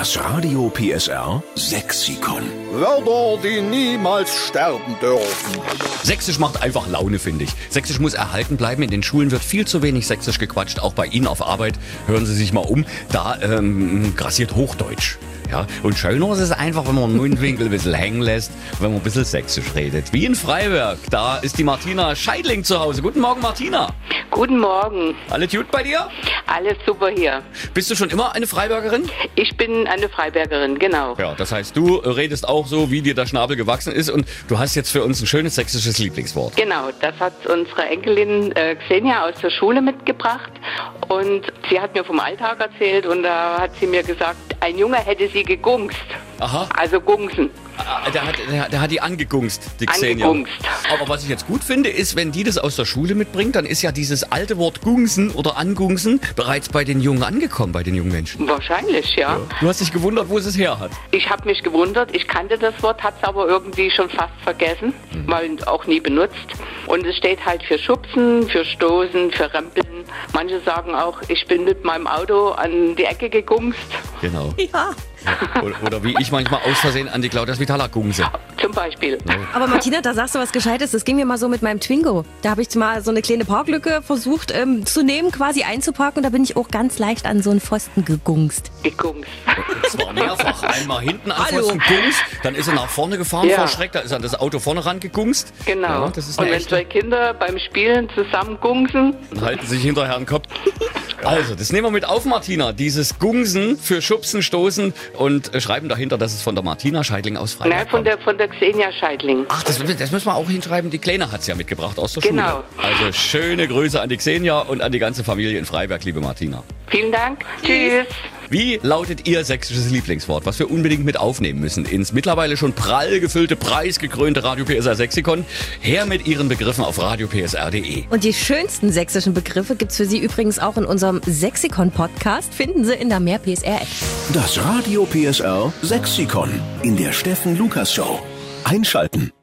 Das Radio PSR Sexikon. Wörter, die niemals sterben dürfen. Sächsisch macht einfach Laune, finde ich. Sächsisch muss erhalten bleiben. In den Schulen wird viel zu wenig Sächsisch gequatscht. Auch bei Ihnen auf Arbeit, hören Sie sich mal um, da grassiert Hochdeutsch. Ja, und schöner ist es einfach, wenn man den Mundwinkel ein bisschen hängen lässt, wenn man ein bisschen Sächsisch redet. Wie in Freiberg, da ist die Martina Scheidling zu Hause. Guten Morgen, Martina. Guten Morgen. Alles gut bei dir? Alles super hier. Bist du schon immer eine Freibergerin? Ich bin eine Freibergerin, genau. Ja, das heißt, du redest auch so, wie dir der Schnabel gewachsen ist, und du hast jetzt für uns ein schönes sächsisches Lieblingswort. Genau, das hat unsere Enkelin Xenia aus der Schule mitgebracht und sie hat mir vom Alltag erzählt und da hat sie mir gesagt, ein Junge hätte sie gegungst. Aha. Also gungsen. Der hat die angegungst, die Xenia. Angegungst. Aber was ich jetzt gut finde, ist, wenn die das aus der Schule mitbringt, dann ist ja dieses alte Wort gungsen oder angungsen bereits bei den Jungen angekommen, bei den jungen Menschen. Wahrscheinlich, ja. Du hast dich gewundert, wo es es her hat. Ich habe mich gewundert, ich kannte das Wort, hatte es aber irgendwie schon fast vergessen, mal auch nie benutzt. Und es steht halt für Schubsen, für Stoßen, für Rempeln. Manche sagen auch, ich bin mit meinem Auto an die Ecke gegungst. Genau. Ja. Oder wie ich manchmal aus Versehen an die Claudia Svitala gungse. Zum Beispiel. Aber Martina, da sagst du was Gescheites. Das ging mir mal so mit meinem Twingo. Da habe ich mal so eine kleine Parklücke versucht zu nehmen, quasi einzuparken. Und da bin ich auch ganz leicht an so einen Pfosten gegungst. Gegungst. Und zwar mehrfach. Einmal hinten an Hallo. Pfosten gungst, dann ist er nach vorne gefahren Ja. vor Schreck, da ist er an das Auto vorne ran gegungst. Genau. Ja, das ist und eine wenn zwei echte. Kinder beim Spielen zusammen gungsen, Und halten sich hinterher den Kopf. Also, das nehmen wir mit auf, Martina. Dieses Gungsen für Schubsen, Stoßen und schreiben dahinter, dass es von der Martina Scheidling aus Freiberg nein, von der Xenia Scheidling. Ach, das müssen wir auch hinschreiben. Die Kleine hat es ja mitgebracht aus der Genau. Schule. Also schöne Grüße an die Xenia und an die ganze Familie in Freiberg, liebe Martina. Vielen Dank. Tschüss. Wie lautet Ihr sächsisches Lieblingswort, was wir unbedingt mit aufnehmen müssen ins mittlerweile schon prall gefüllte, preisgekrönte Radio PSR Sexikon? Her mit Ihren Begriffen auf radiopsr.de. Und die schönsten sächsischen Begriffe gibt's für Sie übrigens auch in unserem Sexikon-Podcast. Finden Sie in der Mehr PSR-App. Das Radio PSR Sexikon in der Steffen Lukas Show. Einschalten.